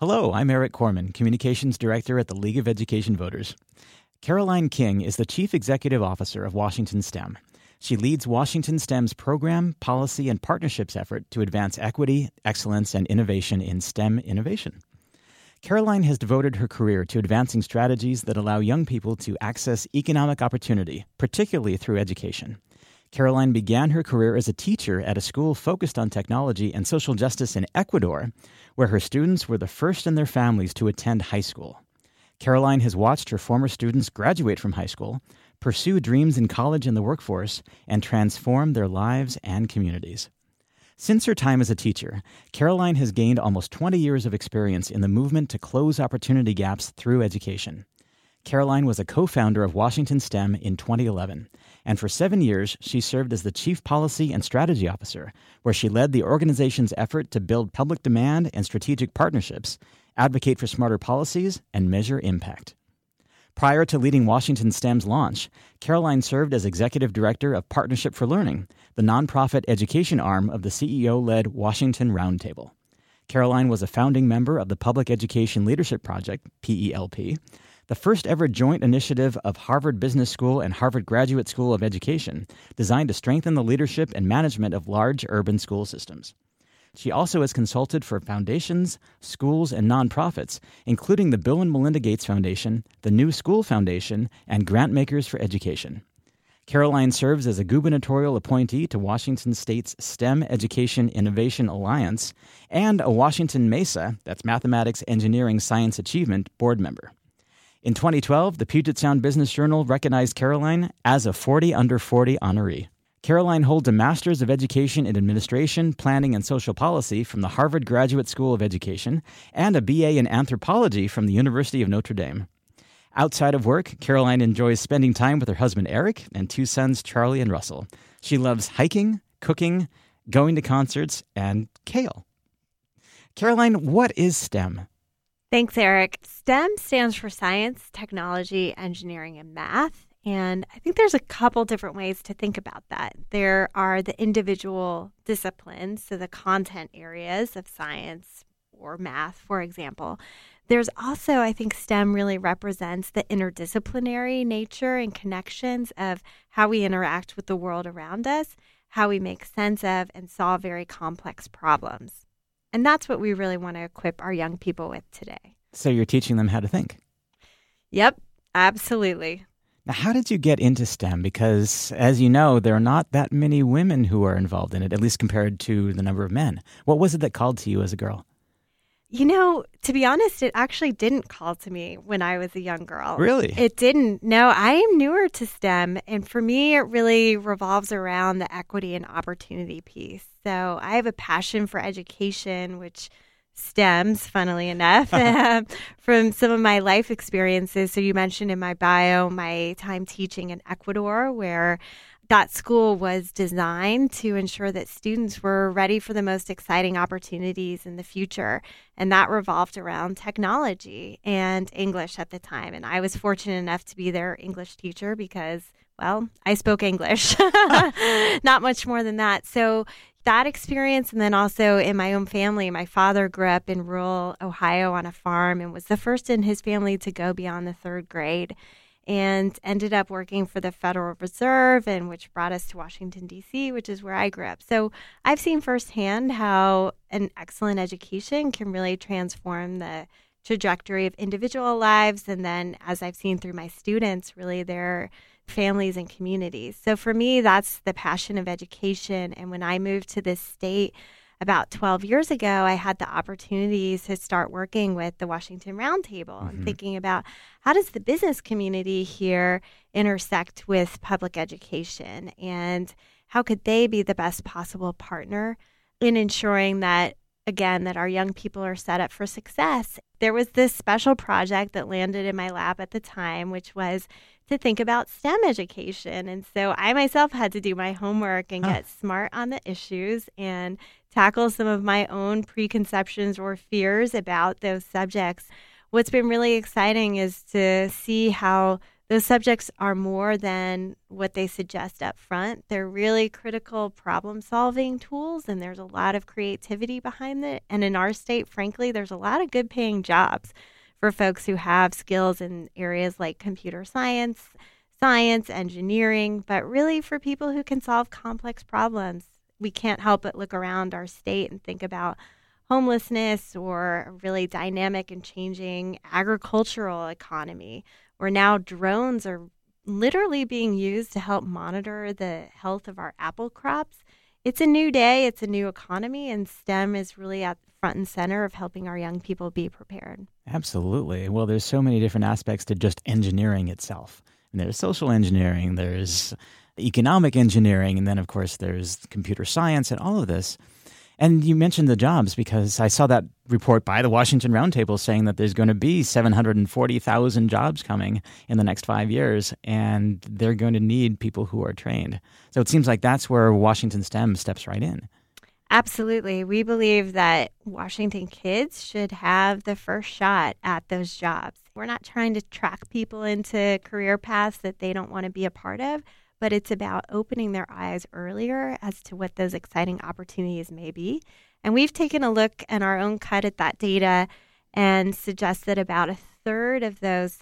Hello, I'm Eric Corman, Communications Director at the League of Education Voters. Caroline King is the Chief Executive Officer of Washington STEM. She leads Washington STEM's program, policy, and partnerships effort to advance equity, excellence, and innovation in STEM innovation. Caroline has devoted her career to advancing strategies that allow young people to access economic opportunity, particularly through education. Caroline began her career as a teacher at a school focused on technology and social justice in Ecuador, where her students were the first in their families to attend high school. Caroline has watched her former students graduate from high school, pursue dreams in college and the workforce, and transform their lives and communities. Since her time as a teacher, Caroline has gained almost 20 years of experience in the movement to close opportunity gaps through education. Caroline was a co-founder of Washington STEM in 2011, and for 7 years she served as the Chief Policy and Strategy Officer, where she led the organization's effort to build public demand and strategic partnerships, advocate for smarter policies, and measure impact. Prior to leading Washington STEM's launch, Caroline served as Executive Director of Partnership for Learning, the nonprofit education arm of the CEO-led Washington Roundtable. Caroline was a founding member of the Public Education Leadership Project, PELP, the first ever joint initiative of Harvard Business School and Harvard Graduate School of Education, designed to strengthen the leadership and management of large urban school systems. She also has consulted for foundations, schools, and nonprofits, including the Bill and Melinda Gates Foundation, the New School Foundation, and Grantmakers for Education. Caroline serves as a gubernatorial appointee to Washington State's STEM Education Innovation Alliance and a Washington MESA, that's Mathematics, Engineering, Science Achievement, board member. In 2012, the Puget Sound Business Journal recognized Caroline as a 40 Under 40 honoree. Caroline holds a Master's of Education in Administration, Planning, and Social Policy from the Harvard Graduate School of Education and a BA in Anthropology from the University of Notre Dame. Outside of work, Caroline enjoys spending time with her husband Eric and 2 sons Charlie and Russell. She loves hiking, cooking, going to concerts, and kale. Caroline, what is STEM? Thanks, Eric. STEM stands for science, technology, engineering, and math. And I think there's a couple different ways to think about that. There are the individual disciplines, so the content areas of science or math, for example. There's also, I think STEM really represents the interdisciplinary nature and connections of how we interact with the world around us, how we make sense of and solve very complex problems. And that's what we really want to equip our young people with today. So you're teaching them how to think? Yep, absolutely. Now, how did you get into STEM? Because, as you know, there are not that many women who are involved in it, at least compared to the number of men. What was it that called to you as a girl? You know, to be honest, it actually didn't call to me when I was a young girl. Really? It didn't. No, I am newer to STEM. And for me, it really revolves around the equity and opportunity piece. So I have a passion for education, which stems, funnily enough, from some of my life experiences. So you mentioned in my bio my time teaching in Ecuador, where that school was designed to ensure that students were ready for the most exciting opportunities in the future. And that revolved around technology and English at the time. And I was fortunate enough to be their English teacher because, well, I spoke English, not much more than that. So that experience, and then also in my own family, my father grew up in rural Ohio on a farm and was the first in his family to go beyond the 3rd grade, and ended up working for the Federal Reserve, and which brought us to Washington, D.C., which is where I grew up. So I've seen firsthand how an excellent education can really transform the trajectory of individual lives, and then, as I've seen through my students, really their families and communities. So for me, that's the passion of education. And when I moved to this state about 12 years ago, I had the opportunity to start working with the Washington Roundtable and thinking about how does the business community here intersect with public education, and how could they be the best possible partner in ensuring that, again, that our young people are set up for success. There was this special project that landed in my lap at the time, which was to think about STEM education. And so I myself had to do my homework and get smart on the issues and tackle some of my own preconceptions or fears about those subjects. What's been really exciting is to see how those subjects are more than what they suggest up front. They're really critical problem-solving tools, and there's a lot of creativity behind it. And in our state, frankly, there's a lot of good-paying jobs for folks who have skills in areas like computer science, engineering, but really for people who can solve complex problems. We can't help but look around our state and think about homelessness or a really dynamic and changing agricultural economy, where now drones are literally being used to help monitor the health of our apple crops. It's a new day, it's a new economy, and STEM is really at the front and center of helping our young people be prepared. Absolutely. Well, there's so many different aspects to just engineering itself. And there's social engineering, there's economic engineering, and then, of course, there's computer science and all of this. And you mentioned the jobs because I saw that report by the Washington Roundtable saying that there's going to be 740,000 jobs coming in the next 5 years, and they're going to need people who are trained. So it seems like that's where Washington STEM steps right in. Absolutely. We believe that Washington kids should have the first shot at those jobs. We're not trying to track people into career paths that they don't want to be a part of, but it's about opening their eyes earlier as to what those exciting opportunities may be. And we've taken a look at our own cut at that data and suggest that about a third of those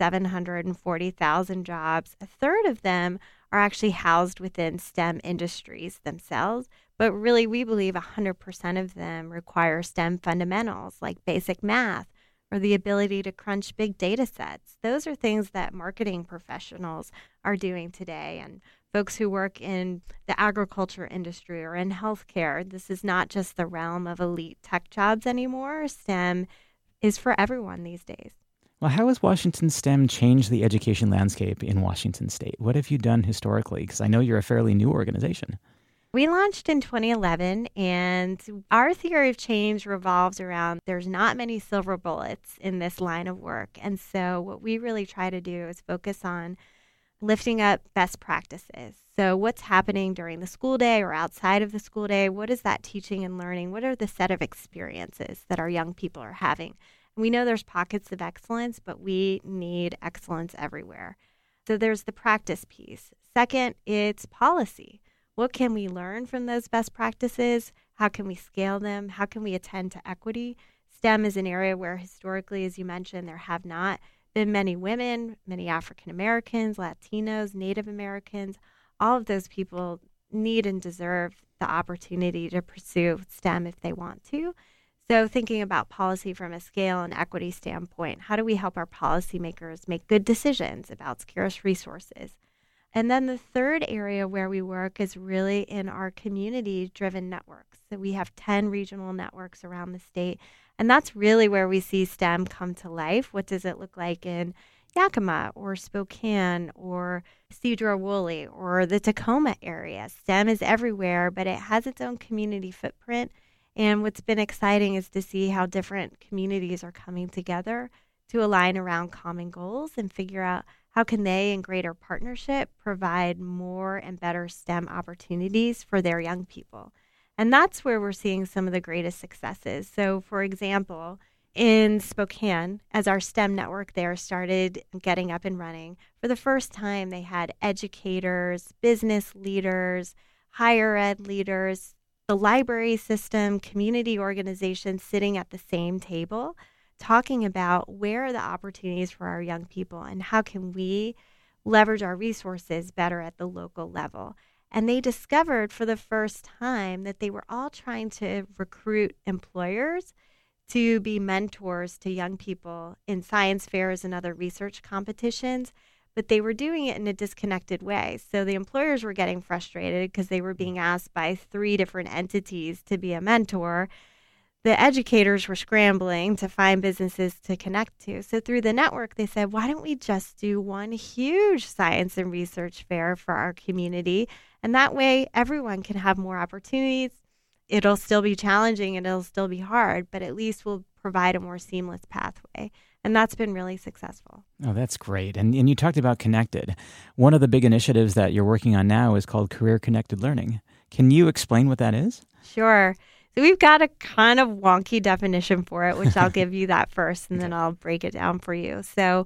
740,000 jobs, a third of them are actually housed within STEM industries themselves. But really, we believe 100% of them require STEM fundamentals like basic math or the ability to crunch big data sets. Those are things that marketing professionals are doing today. And folks who work in the agriculture industry or in healthcare, this is not just the realm of elite tech jobs anymore. STEM is for everyone these days. Well, how has Washington STEM changed the education landscape in Washington State? What have you done historically? Because I know you're a fairly new organization. We launched in 2011, and our theory of change revolves around there's not many silver bullets in this line of work. And so what we really try to do is focus on lifting up best practices. So what's happening during the school day or outside of the school day? What is that teaching and learning? What are the set of experiences that our young people are having? And we know there's pockets of excellence, but we need excellence everywhere. So there's the practice piece. Second, it's policy. What can we learn from those best practices? How can we scale them? How can we attend to equity? STEM is an area where historically, as you mentioned, there have not been many women, many African Americans, Latinos, Native Americans. All of those people need and deserve the opportunity to pursue STEM if they want to. So thinking about policy from a scale and equity standpoint, how do we help our policymakers make good decisions about scarce resources? And then the third area where we work is really in our community-driven networks. So we have 10 regional networks around the state, and that's really where we see STEM come to life. What does it look like in Yakima or Spokane or Sedro-Woolley or the Tacoma area? STEM is everywhere, but it has its own community footprint. And what's been exciting is to see how different communities are coming together to align around common goals and figure out how can they, in greater partnership, provide more and better STEM opportunities for their young people. And that's where we're seeing some of the greatest successes. So, for example, in Spokane, as our STEM network there started getting up and running, for the first time they had educators, business leaders, higher ed leaders, the library system, community organizations sitting at the same table, talking about where are the opportunities for our young people and how can we leverage our resources better at the local level. And they discovered for the first time that they were all trying to recruit employers to be mentors to young people in science fairs and other research competitions, but they were doing it in a disconnected way. So the employers were getting frustrated because they were being asked by 3 different entities to be a mentor. The educators were scrambling to find businesses to connect to. So through the network, they said, why don't we just do one huge science and research fair for our community? And that way, everyone can have more opportunities. It'll still be challenging and it'll still be hard, but at least we'll provide a more seamless pathway. And that's been really successful. Oh, that's great. And you talked about Connected. One of the big initiatives that you're working on now is called Career Connected Learning. Can you explain what that is? Sure. So we've got a kind of wonky definition for it, which I'll give you that first, and then I'll break it down for you. So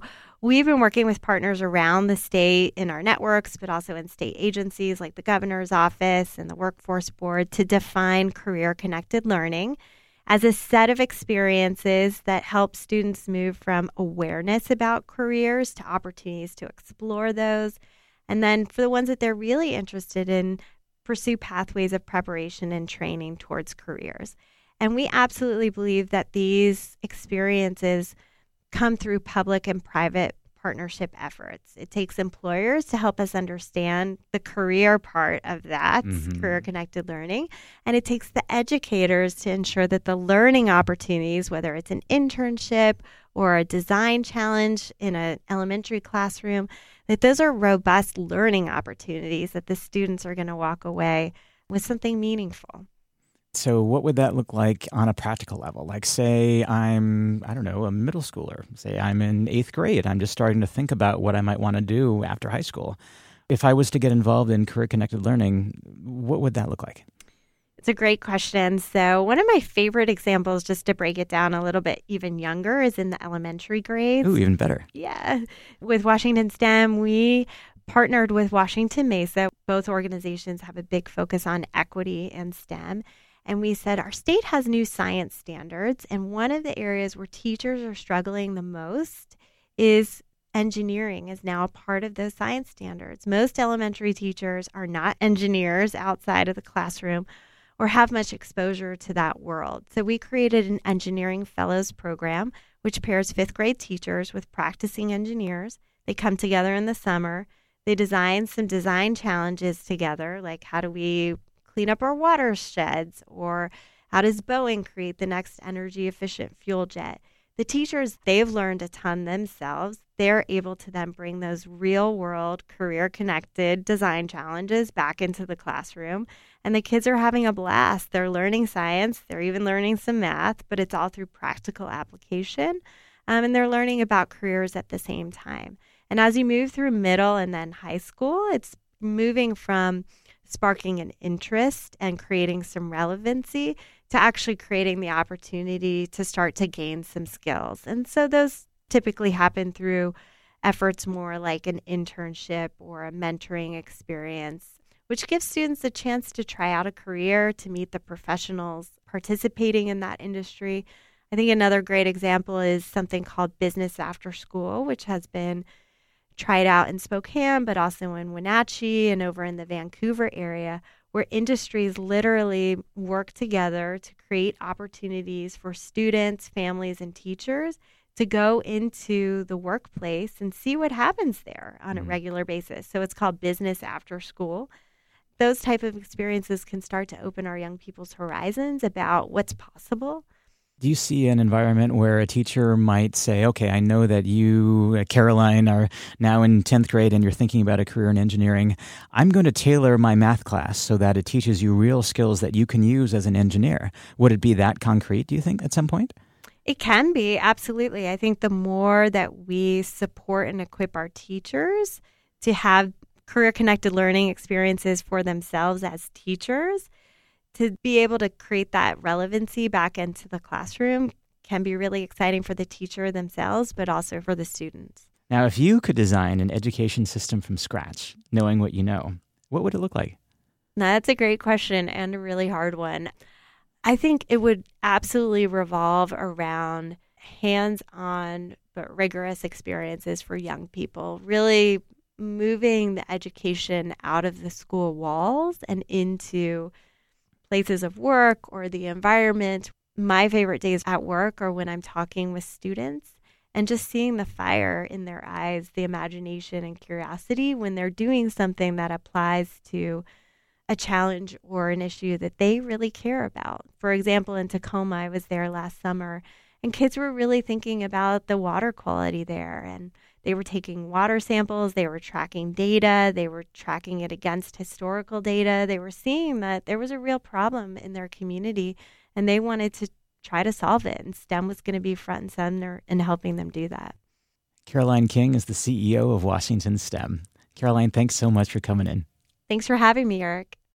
We've been working with partners around the state in our networks, but also in state agencies like the governor's office and the workforce board to define career-connected learning as a set of experiences that help students move from awareness about careers to opportunities to explore those. And then for the ones that they're really interested in, pursue pathways of preparation and training towards careers. And we absolutely believe that these experiences come through public and private partnership efforts. It takes employers to help us understand the career part of that, career-connected learning, and it takes the educators to ensure that the learning opportunities, whether it's an internship or a design challenge in an elementary classroom, that those are robust learning opportunities that the students are going to walk away with something meaningful. So what would that look like on a practical level? Like, say I'm, I don't know, a middle schooler. Say I'm in 8th grade. I'm just starting to think about what I might want to do after high school. If I was to get involved in career-connected learning, what would that look like? It's a great question. So one of my favorite examples, just to break it down a little bit even younger, is in the elementary grades. Ooh, even better. Yeah. With Washington STEM, we partnered with Washington Mesa. Both organizations have a big focus on equity and STEM. And we said our state has new science standards, and one of the areas where teachers are struggling the most is engineering is now a part of those science standards. Most elementary teachers are not engineers outside of the classroom or have much exposure to that world. So we created an engineering fellows program, which pairs 5th grade teachers with practicing engineers. They come together in the summer. They design some design challenges together, like how do we clean up our watersheds, or how does Boeing create the next energy efficient fuel jet? The teachers, they've learned a ton themselves. They're able to then bring those real world career connected design challenges back into the classroom. And the kids are having a blast. They're learning science. They're even learning some math, but it's all through practical application. And they're learning about careers at the same time. And as you move through middle and then high school, it's moving from sparking an interest and creating some relevancy to actually creating the opportunity to start to gain some skills. And so those typically happen through efforts more like an internship or a mentoring experience, which gives students a chance to try out a career, to meet the professionals participating in that industry. I think another great example is something called Business After School, which has been tried out in Spokane, but also in Wenatchee and over in the Vancouver area, where industries literally work together to create opportunities for students, families, and teachers to go into the workplace and see what happens there on a regular basis. So it's called Business After School. Those type of experiences can start to open our young people's horizons about what's possible. Do you see an environment where a teacher might say, okay, I know that you, Caroline, are now in 10th grade and you're thinking about a career in engineering. I'm going to tailor my math class so that it teaches you real skills that you can use as an engineer. Would it be that concrete, do you think, at some point? It can be, absolutely. I think the more that we support and equip our teachers to have career-connected learning experiences for themselves as teachers, to be able to create that relevancy back into the classroom can be really exciting for the teacher themselves, but also for the students. Now, if you could design an education system from scratch, knowing what you know, what would it look like? Now, that's a great question and a really hard one. I think it would absolutely revolve around hands-on but rigorous experiences for young people, really moving the education out of the school walls and into places of work or the environment. My favorite days at work are when I'm talking with students and just seeing the fire in their eyes, the imagination and curiosity when they're doing something that applies to a challenge or an issue that they really care about. For example, in Tacoma, I was there last summer, and kids were really thinking about the water quality there, and they were taking water samples, they were tracking data, they were tracking it against historical data. They were seeing that there was a real problem in their community, and they wanted to try to solve it, and STEM was going to be front and center in helping them do that. Caroline King is the CEO of Washington STEM. Caroline, thanks so much for coming in. Thanks for having me, Eric.